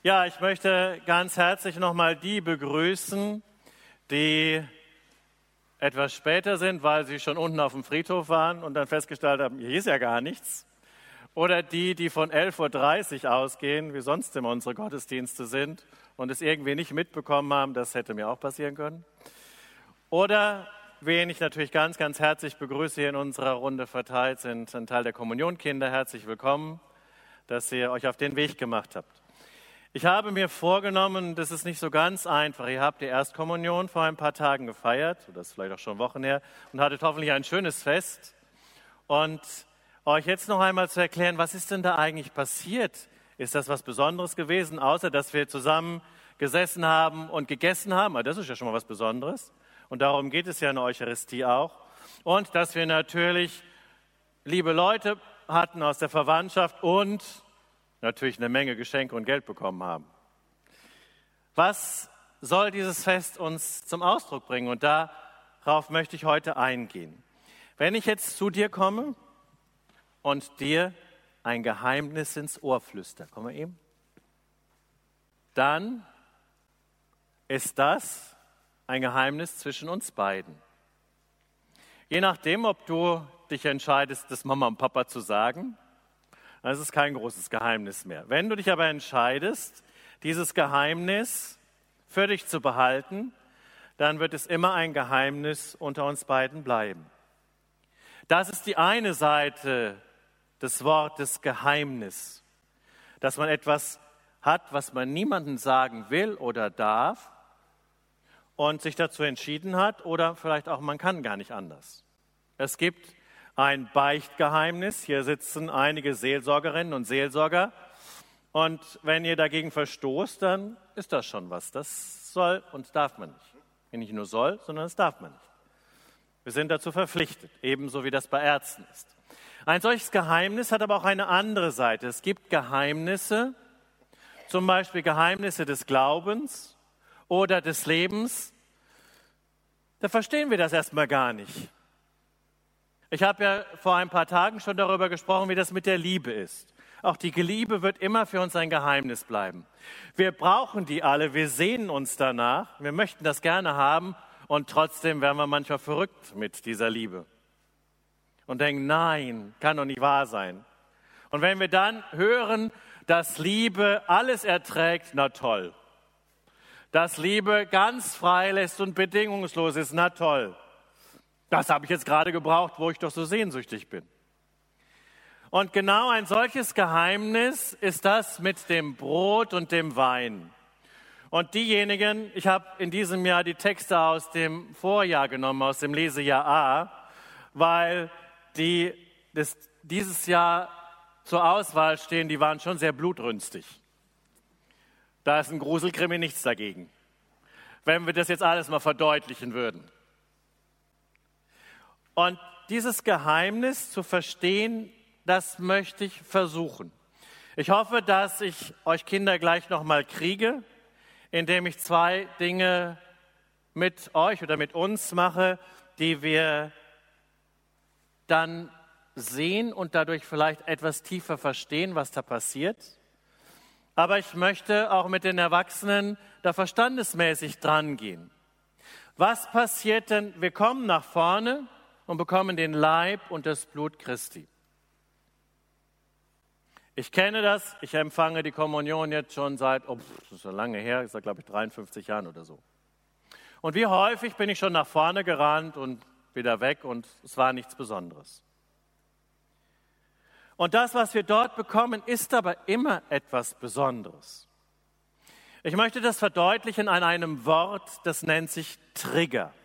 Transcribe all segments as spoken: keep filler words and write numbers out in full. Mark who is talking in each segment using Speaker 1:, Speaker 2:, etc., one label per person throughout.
Speaker 1: Ja, ich möchte ganz herzlich nochmal die begrüßen, die etwas später sind, weil sie schon unten auf dem Friedhof waren und dann festgestellt haben, hier ist ja gar nichts. Oder die, die von elf Uhr dreißig ausgehen, wie sonst immer unsere Gottesdienste sind und es irgendwie nicht mitbekommen haben, das hätte mir auch passieren können. Oder wen ich natürlich ganz, ganz herzlich begrüße hier in unserer Runde verteilt, sind ein Teil der Kommunionkinder. Herzlich willkommen, dass ihr euch auf den Weg gemacht habt. Ich habe mir vorgenommen, das ist nicht so ganz einfach. Ihr habt die Erstkommunion vor ein paar Tagen gefeiert, das ist vielleicht auch schon Wochen her, und hattet hoffentlich ein schönes Fest. Und euch jetzt noch einmal zu erklären, was ist denn da eigentlich passiert? Ist das was Besonderes gewesen, außer dass wir zusammen gesessen haben und gegessen haben? Das ist ja schon mal was Besonderes. Und darum geht es ja in der Eucharistie auch. Und dass wir natürlich liebe Leute hatten aus der Verwandtschaft und natürlich eine Menge Geschenke und Geld bekommen haben. Was soll dieses Fest uns zum Ausdruck bringen? Und darauf möchte ich heute eingehen. Wenn ich jetzt zu dir komme und dir ein Geheimnis ins Ohr flüster, komm mal eben, dann ist das ein Geheimnis zwischen uns beiden. Je nachdem, ob du dich entscheidest, das Mama und Papa zu sagen, dann ist es kein großes Geheimnis mehr. Wenn du dich aber entscheidest, dieses Geheimnis für dich zu behalten, dann wird es immer ein Geheimnis unter uns beiden bleiben. Das ist die eine Seite des Wortes Geheimnis, dass man etwas hat, was man niemandem sagen will oder darf und sich dazu entschieden hat oder vielleicht auch man kann gar nicht anders. Es gibt ein Beichtgeheimnis. Hier sitzen einige Seelsorgerinnen und Seelsorger. Und wenn ihr dagegen verstoßt, dann ist das schon was. Das soll und darf man nicht. Nicht nur soll, sondern das darf man nicht. Wir sind dazu verpflichtet, ebenso wie das bei Ärzten ist. Ein solches Geheimnis hat aber auch eine andere Seite. Es gibt Geheimnisse, zum Beispiel Geheimnisse des Glaubens oder des Lebens. Da verstehen wir das erstmal gar nicht. Ich habe ja vor ein paar Tagen schon darüber gesprochen, wie das mit der Liebe ist. Auch die Liebe wird immer für uns ein Geheimnis bleiben. Wir brauchen die alle, wir sehnen uns danach, wir möchten das gerne haben und trotzdem werden wir manchmal verrückt mit dieser Liebe. Und denken, nein, kann doch nicht wahr sein. Und wenn wir dann hören, dass Liebe alles erträgt, na toll. Dass Liebe ganz frei lässt und bedingungslos ist, na toll. Das habe ich jetzt gerade gebraucht, wo ich doch so sehnsüchtig bin. Und genau ein solches Geheimnis ist das mit dem Brot und dem Wein. Und diejenigen, ich habe in diesem Jahr die Texte aus dem Vorjahr genommen, aus dem Lesejahr A, weil die das, dieses Jahr zur Auswahl stehen, die waren schon sehr blutrünstig. Da ist ein Gruselkrimi nichts dagegen, wenn wir das jetzt alles mal verdeutlichen würden. Und dieses Geheimnis zu verstehen, das möchte ich versuchen. Ich hoffe, dass ich euch Kinder gleich nochmal kriege, indem ich zwei Dinge mit euch oder mit uns mache, die wir dann sehen und dadurch vielleicht etwas tiefer verstehen, was da passiert. Aber ich möchte auch mit den Erwachsenen da verstandesmäßig dran gehen. Was passiert denn? Wir kommen nach vorne und bekommen den Leib und das Blut Christi. Ich kenne das, ich empfange die Kommunion jetzt schon seit, oh, das ist schon lange her, ich sage glaube ich dreiundfünfzig Jahren oder so. Und wie häufig bin ich schon nach vorne gerannt und wieder weg und es war nichts Besonderes. Und das, was wir dort bekommen, ist aber immer etwas Besonderes. Ich möchte das verdeutlichen an einem Wort, das nennt sich Trigger.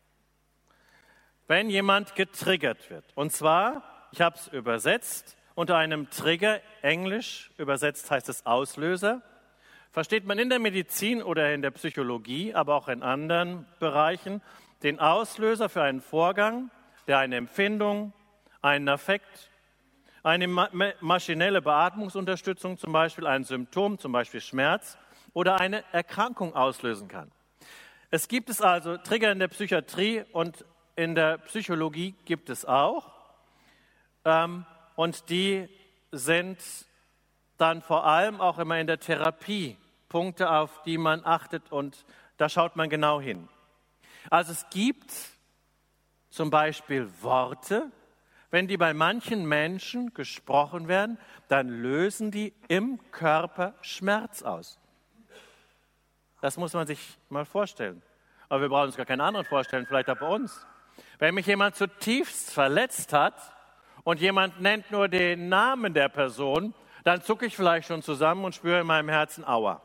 Speaker 1: Wenn jemand getriggert wird. Und zwar, ich habe es übersetzt, unter einem Trigger, englisch übersetzt heißt es Auslöser, versteht man in der Medizin oder in der Psychologie, aber auch in anderen Bereichen, den Auslöser für einen Vorgang, der eine Empfindung, einen Affekt, eine ma- maschinelle Beatmungsunterstützung, zum Beispiel ein Symptom, zum Beispiel Schmerz, oder eine Erkrankung auslösen kann. Es gibt es also Trigger in der Psychiatrie und in der Psychologie gibt es auch. Ähm, und die sind dann vor allem auch immer in der Therapie Punkte, auf die man achtet und da schaut man genau hin. Also es gibt zum Beispiel Worte, wenn die bei manchen Menschen gesprochen werden, dann lösen die im Körper Schmerz aus. Das muss man sich mal vorstellen. Aber wir brauchen uns gar keinen anderen vorstellen, vielleicht auch bei uns. Wenn mich jemand zutiefst verletzt hat und jemand nennt nur den Namen der Person, dann zucke ich vielleicht schon zusammen und spüre in meinem Herzen Aua.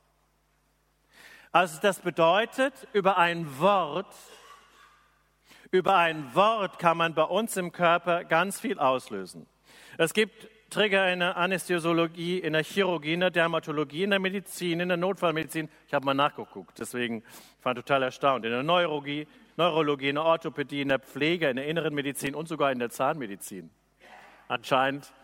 Speaker 1: Also das bedeutet, über ein Wort, über ein Wort kann man bei uns im Körper ganz viel auslösen. Es gibt Trigger in der Anästhesiologie, in der Chirurgie, in der Dermatologie, in der Medizin, in der Notfallmedizin. Ich habe mal nachgeguckt, deswegen war ich total erstaunt. In der Neurologie, Neurologie, in der Orthopädie, in der Pflege, in der inneren Medizin und sogar in der Zahnmedizin. Anscheinend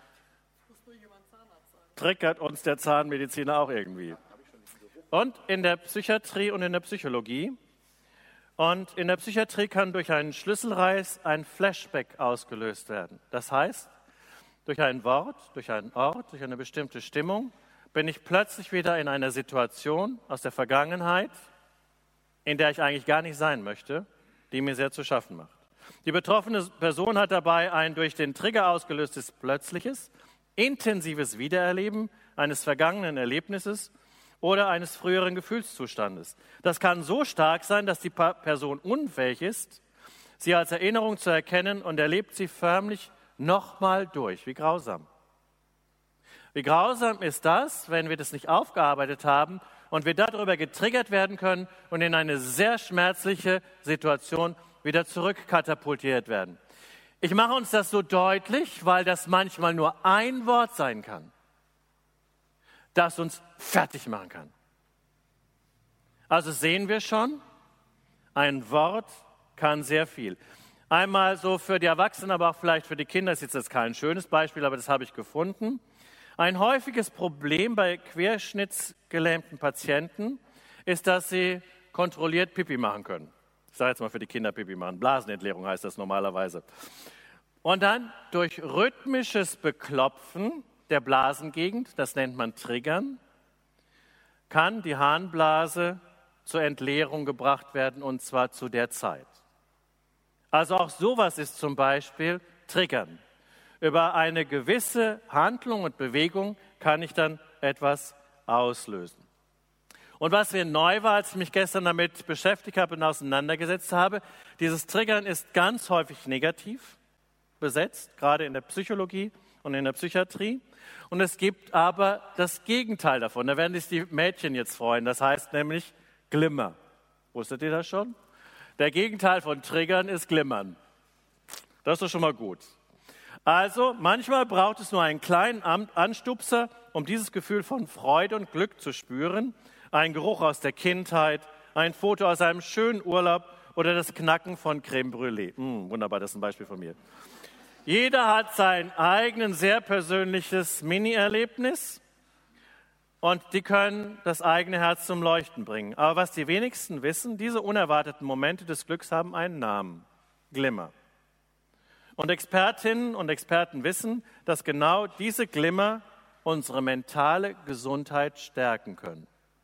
Speaker 1: triggert uns der Zahnmediziner auch irgendwie. Und in der Psychiatrie und in der Psychologie. Und in der Psychiatrie kann durch einen Schlüsselreiz ein Flashback ausgelöst werden. Das heißt, durch ein Wort, durch einen Ort, durch eine bestimmte Stimmung bin ich plötzlich wieder in einer Situation aus der Vergangenheit, in der ich eigentlich gar nicht sein möchte, die mir sehr zu schaffen macht. Die betroffene Person hat dabei ein durch den Trigger ausgelöstes plötzliches, intensives Wiedererleben eines vergangenen Erlebnisses oder eines früheren Gefühlszustandes. Das kann so stark sein, dass die Person unfähig ist, sie als Erinnerung zu erkennen und erlebt sie förmlich nochmal durch. Wie grausam. Wie grausam ist das, wenn wir das nicht aufgearbeitet haben und wir darüber getriggert werden können und in eine sehr schmerzliche Situation wieder zurückkatapultiert werden. Ich mache uns das so deutlich, weil das manchmal nur ein Wort sein kann, das uns fertig machen kann. Also sehen wir schon, ein Wort kann sehr viel. Einmal so für die Erwachsenen, aber auch vielleicht für die Kinder, das ist jetzt kein schönes Beispiel, aber das habe ich gefunden. Ein häufiges Problem bei querschnittsgelähmten Patienten ist, dass sie kontrolliert Pipi machen können. Ich sage jetzt mal für die Kinder Pipi machen. Blasenentleerung heißt das normalerweise. Und dann durch rhythmisches Beklopfen der Blasengegend, das nennt man Triggern, kann die Harnblase zur Entleerung gebracht werden, und zwar zu der Zeit. Also auch sowas ist zum Beispiel Triggern. Über eine gewisse Handlung und Bewegung kann ich dann etwas auslösen. Und was mir neu war, als ich mich gestern damit beschäftigt habe und auseinandergesetzt habe, dieses Triggern ist ganz häufig negativ besetzt, gerade in der Psychologie und in der Psychiatrie. Und es gibt aber das Gegenteil davon. Da werden sich die Mädchen jetzt freuen. Das heißt nämlich Glimmer. Wusstet ihr das schon? Der Gegenteil von Triggern ist Glimmern. Das ist doch schon mal gut. Also manchmal braucht es nur einen kleinen Anstupser, um dieses Gefühl von Freude und Glück zu spüren. Ein Geruch aus der Kindheit, ein Foto aus einem schönen Urlaub oder das Knacken von Crème Brûlée. Mmh, wunderbar, das ist ein Beispiel von mir. Jeder hat sein eigenes, sehr persönliches Mini-Erlebnis und die können das eigene Herz zum Leuchten bringen. Aber was die wenigsten wissen, diese unerwarteten Momente des Glücks haben einen Namen: Glimmer. Und Expertinnen und Experten wissen, dass genau diese Glimmer unsere mentale Gesundheit stärken können.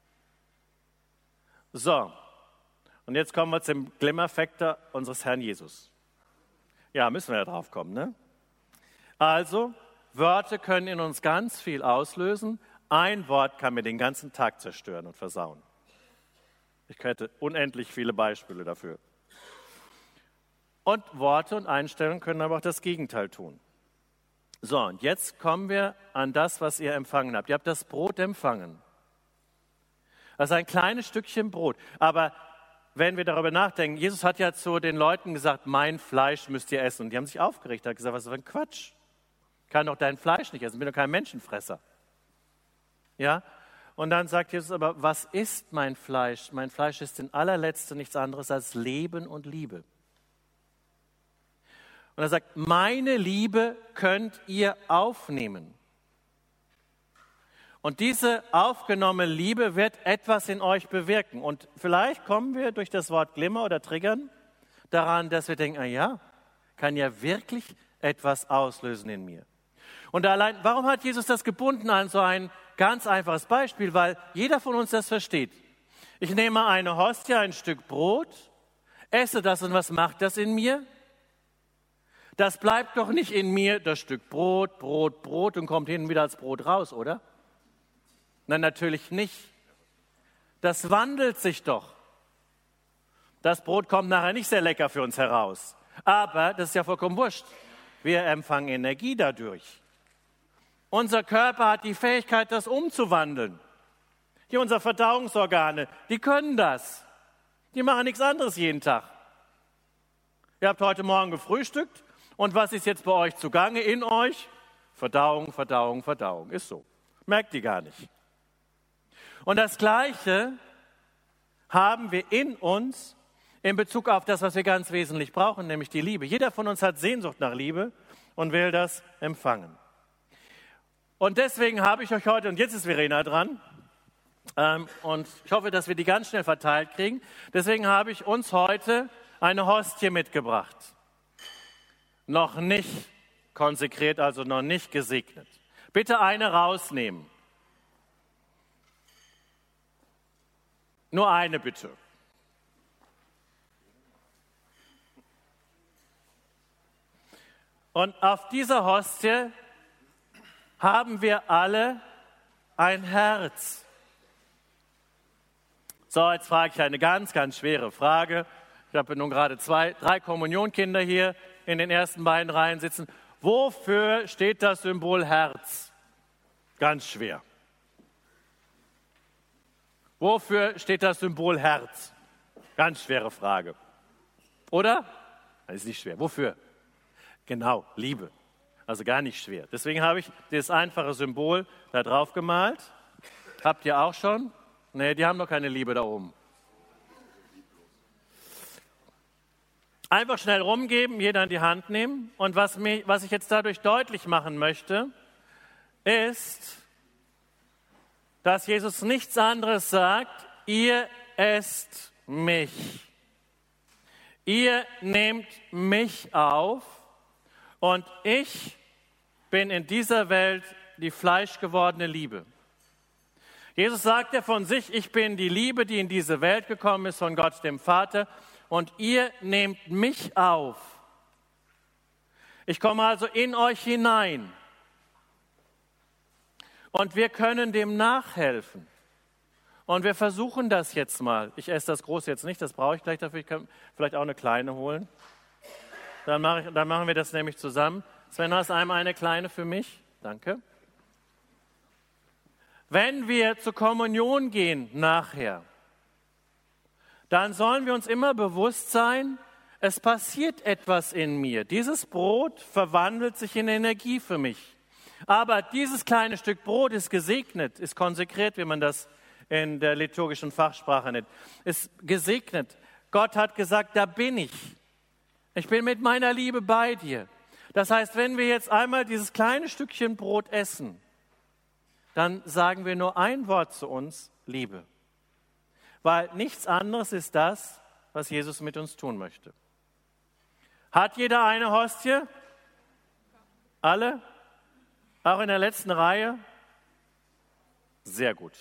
Speaker 1: So, und jetzt kommen wir zum Glimmerfaktor unseres Herrn Jesus. Ja, müssen wir ja drauf kommen, ne? Also, Wörter können in uns ganz viel auslösen. Ein Wort kann mir den ganzen Tag zerstören und versauen. Ich hätte unendlich viele Beispiele dafür. Und Worte und Einstellungen können aber auch das Gegenteil tun. So, und jetzt kommen wir an das, was ihr empfangen habt. Ihr habt das Brot empfangen. Das ist ein kleines Stückchen Brot. Aber wenn wir darüber nachdenken, Jesus hat ja zu den Leuten gesagt, mein Fleisch müsst ihr essen. Und die haben sich aufgeregt, hat gesagt, was für ein Quatsch. Ich kann doch dein Fleisch nicht essen, ich bin doch kein Menschenfresser. Ja? Und dann sagt Jesus aber, was ist mein Fleisch? Mein Fleisch ist in allerletzter nichts anderes als Leben und Liebe. Und er sagt, meine Liebe könnt ihr aufnehmen. Und diese aufgenommene Liebe wird etwas in euch bewirken. Und vielleicht kommen wir durch das Wort Glimmer oder Triggern daran, dass wir denken, ah ja, kann ja wirklich etwas auslösen in mir. Und allein, warum hat Jesus das gebunden an so ein ganz einfaches Beispiel? Weil jeder von uns das versteht. Ich nehme eine Hostie, ein Stück Brot, esse das und was macht das in mir? Das bleibt doch nicht in mir, das Stück Brot, Brot, Brot und kommt hin und wieder als Brot raus, oder? Nein, natürlich nicht. Das wandelt sich doch. Das Brot kommt nachher nicht sehr lecker für uns heraus. Aber das ist ja vollkommen wurscht. Wir empfangen Energie dadurch. Unser Körper hat die Fähigkeit, das umzuwandeln. Hier unsere Verdauungsorgane, die können das. Die machen nichts anderes jeden Tag. Ihr habt heute Morgen gefrühstückt und was ist jetzt bei euch zugange in euch? Verdauung, Verdauung, Verdauung. Ist so. Merkt ihr gar nicht. Und das Gleiche haben wir in uns in Bezug auf das, was wir ganz wesentlich brauchen, nämlich die Liebe. Jeder von uns hat Sehnsucht nach Liebe und will das empfangen. Und deswegen habe ich euch heute, und jetzt ist Verena dran, ähm, und ich hoffe, dass wir die ganz schnell verteilt kriegen, deswegen habe ich uns heute eine Hostie mitgebracht. Noch nicht konsekriert, also noch nicht gesegnet. Bitte eine rausnehmen. Nur eine bitte. Und auf dieser Hostie haben wir alle ein Herz. So, jetzt frage ich eine ganz, ganz schwere Frage. Ich habe nun gerade zwei, drei Kommunionkinder hier in den ersten beiden Reihen sitzen. Wofür steht das Symbol Herz? Ganz schwer. Wofür steht das Symbol Herz? Ganz schwere Frage. Oder? Das ist nicht schwer. Wofür? Genau, Liebe. Also gar nicht schwer. Deswegen habe ich das einfache Symbol da drauf gemalt. Habt ihr auch schon? Nee, die haben noch keine Liebe da oben. Einfach schnell rumgeben, jeder in die Hand nehmen. Und was, mich, was ich jetzt dadurch deutlich machen möchte, ist, dass Jesus nichts anderes sagt, ihr esst mich. Ihr nehmt mich auf und ich bin in dieser Welt die fleischgewordene Liebe. Jesus sagt ja von sich, ich bin die Liebe, die in diese Welt gekommen ist von Gott, dem Vater, und ihr nehmt mich auf. Ich komme also in euch hinein. Und wir können dem nachhelfen. Und wir versuchen das jetzt mal. Ich esse das große jetzt nicht, das brauche ich gleich dafür. Ich kann vielleicht auch eine kleine holen. Dann, mache ich, dann machen wir das nämlich zusammen. Sven, hast du einmal eine kleine für mich? Danke. Wenn wir zur Kommunion gehen nachher, dann sollen wir uns immer bewusst sein, es passiert etwas in mir. Dieses Brot verwandelt sich in Energie für mich. Aber dieses kleine Stück Brot ist gesegnet, ist konsekriert, wie man das in der liturgischen Fachsprache nennt, ist gesegnet. Gott hat gesagt, da bin ich. Ich bin mit meiner Liebe bei dir. Das heißt, wenn wir jetzt einmal dieses kleine Stückchen Brot essen, dann sagen wir nur ein Wort zu uns, Liebe. Weil nichts anderes ist das, was Jesus mit uns tun möchte. Hat jeder eine Hostie? Alle? Auch in der letzten Reihe? Sehr gut.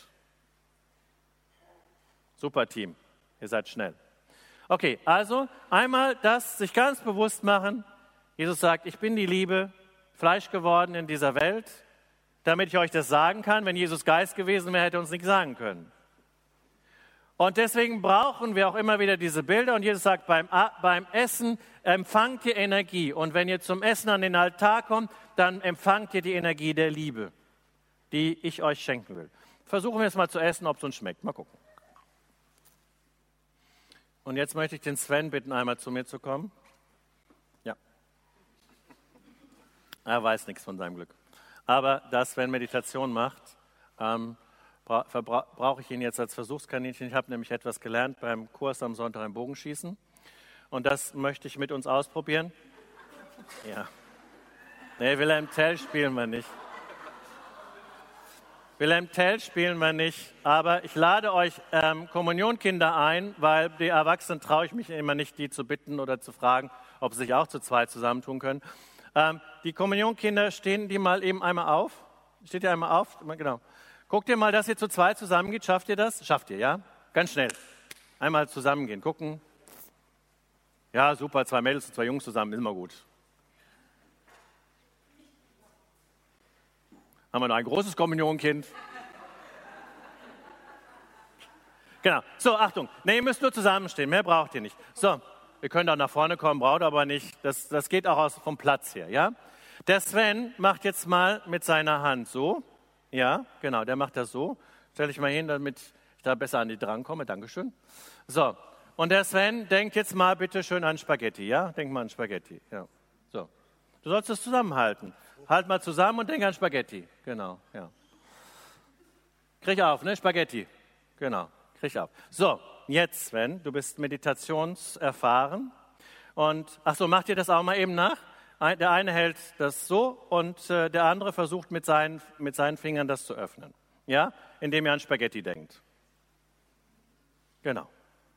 Speaker 1: Super Team, ihr seid schnell. Okay, also einmal das sich ganz bewusst machen. Jesus sagt, ich bin die Liebe, Fleisch geworden in dieser Welt, damit ich euch das sagen kann. Wenn Jesus Geist gewesen wäre, hätte er uns nicht sagen können. Und deswegen brauchen wir auch immer wieder diese Bilder. Und Jesus sagt, beim, beim Essen empfangt ihr Energie. Und wenn ihr zum Essen an den Altar kommt, dann empfangt ihr die Energie der Liebe, die ich euch schenken will. Versuchen wir es mal zu essen, ob es uns schmeckt. Mal gucken. Und jetzt möchte ich den Sven bitten, einmal zu mir zu kommen. Ja. Er weiß nichts von seinem Glück. Aber da Sven Meditation macht, ähm, bra- verbra- brauche ich ihn jetzt als Versuchskaninchen. Ich habe nämlich etwas gelernt beim Kurs am Sonntag im Bogenschießen. Und das möchte ich mit uns ausprobieren. Ja. Nee, Wilhelm Tell spielen wir nicht. Wilhelm Tell spielen wir nicht, aber ich lade euch ähm, Kommunionkinder ein, weil die Erwachsenen traue ich mich immer nicht, die zu bitten oder zu fragen, ob sie sich auch zu zweit zusammentun können. Ähm, die Kommunionkinder, stehen die mal eben einmal auf? Steht ihr einmal auf? Genau. Guckt ihr mal, dass ihr zu zweit zusammengeht. Schafft ihr das? Schafft ihr, ja? Ganz schnell. Einmal zusammengehen, gucken. Ja, super, zwei Mädels und zwei Jungs zusammen, ist immer gut. Haben wir noch ein großes Kommunionkind? Genau. So, Achtung. Ne, ihr müsst nur zusammenstehen, mehr braucht ihr nicht. So, ihr könnt auch nach vorne kommen, braucht aber nicht. Das, das geht auch aus, vom Platz her, ja? Der Sven macht jetzt mal mit seiner Hand so. Ja, genau, der macht das so. Stell dich mal hin, damit ich da besser an die drankomme. Dankeschön. So, und der Sven denkt jetzt mal bitte schön an Spaghetti, ja? Denk mal an Spaghetti, ja. So, du sollst es zusammenhalten. Halt mal zusammen und denk an Spaghetti. Genau, ja. Krieg auf, ne? Spaghetti. Genau, krieg auf. So, jetzt, Sven, du bist meditationserfahren. Und, ach so, mach dir das auch mal eben nach. Der eine hält das so und äh, der andere versucht mit seinen, mit seinen Fingern das zu öffnen. Ja, indem er an Spaghetti denkt. Genau.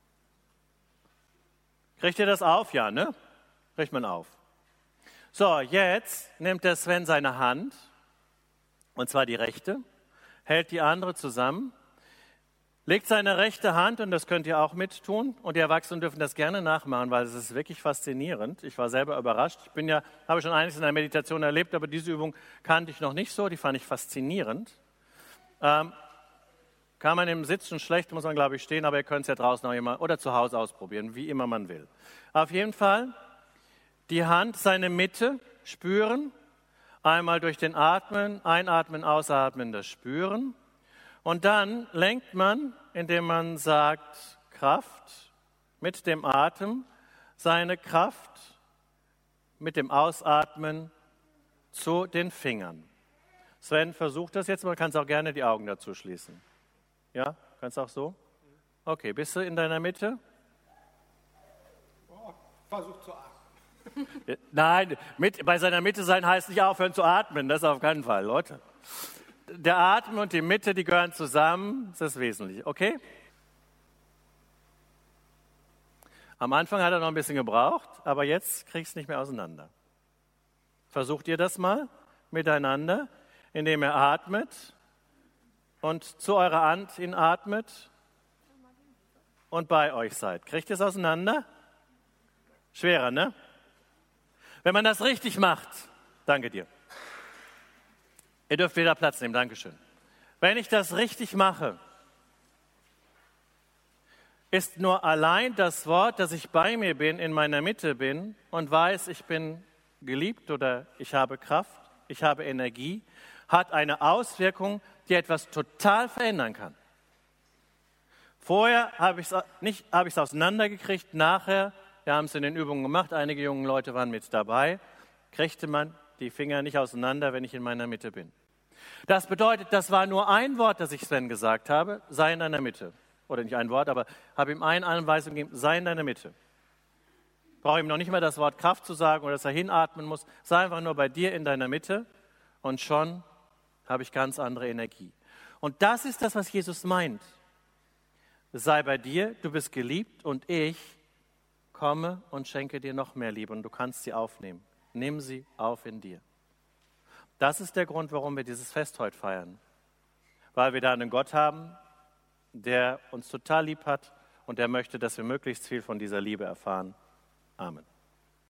Speaker 1: Kriegt ihr das auf? Ja, ne? Kriegt man auf. So, jetzt nimmt der Sven seine Hand, und zwar die rechte, hält die andere zusammen, legt seine rechte Hand, und das könnt ihr auch mittun, und die Erwachsenen dürfen das gerne nachmachen, weil es ist wirklich faszinierend. Ich war selber überrascht. Ich bin ja, habe schon einiges in der Meditation erlebt, aber diese Übung kannte ich noch nicht so, die fand ich faszinierend. Ähm, kann man im Sitzen schlecht, muss man glaube ich stehen, aber ihr könnt es ja draußen auch immer oder zu Hause ausprobieren, wie immer man will. Auf jeden Fall die Hand, seine Mitte spüren, einmal durch den Atmen, einatmen, ausatmen, das spüren. Und dann lenkt man, indem man sagt Kraft, mit dem Atem, seine Kraft mit dem Ausatmen zu den Fingern. Sven, versucht das jetzt, man kann es auch gerne die Augen dazu schließen. Ja, kannst du auch so? Okay, bist du in deiner Mitte?
Speaker 2: Oh, versuch zu atmen.
Speaker 1: Nein, mit, bei seiner Mitte sein heißt nicht aufhören zu atmen, das auf keinen Fall, Leute. Der Atem und die Mitte, die gehören zusammen, das ist das Wesentliche, okay? Am Anfang hat er noch ein bisschen gebraucht, aber jetzt kriegst du es nicht mehr auseinander. Versucht ihr das mal miteinander, indem ihr atmet und zu eurer Hand ihn atmet und bei euch seid. Kriegt ihr es auseinander? Schwerer, ne? Wenn man das richtig macht, danke dir. Ihr dürft wieder Platz nehmen, Dankeschön. Wenn ich das richtig mache, ist nur allein das Wort, dass ich bei mir bin, in meiner Mitte bin und weiß, ich bin geliebt oder ich habe Kraft, ich habe Energie, hat eine Auswirkung, die etwas total verändern kann. Vorher habe ich es nicht, habe ich es auseinandergekriegt, nachher, wir haben es in den Übungen gemacht, einige junge Leute waren mit dabei, kriegte man die Finger nicht auseinander, wenn ich in meiner Mitte bin. Das bedeutet, das war nur ein Wort, das ich Sven gesagt habe, sei in deiner Mitte. Oder nicht ein Wort, aber habe ihm eine Anweisung gegeben, sei in deiner Mitte. Brauche ihm noch nicht mal das Wort Kraft zu sagen oder dass er hinatmen muss, sei einfach nur bei dir in deiner Mitte und schon habe ich ganz andere Energie. Und das ist das, was Jesus meint. Sei bei dir, du bist geliebt und ich komme und schenke dir noch mehr Liebe und du kannst sie aufnehmen. Nimm sie auf in dir. Das ist der Grund, warum wir dieses Fest heute feiern. Weil wir da einen Gott haben, der uns total lieb hat und der möchte, dass wir möglichst viel von dieser Liebe erfahren. Amen.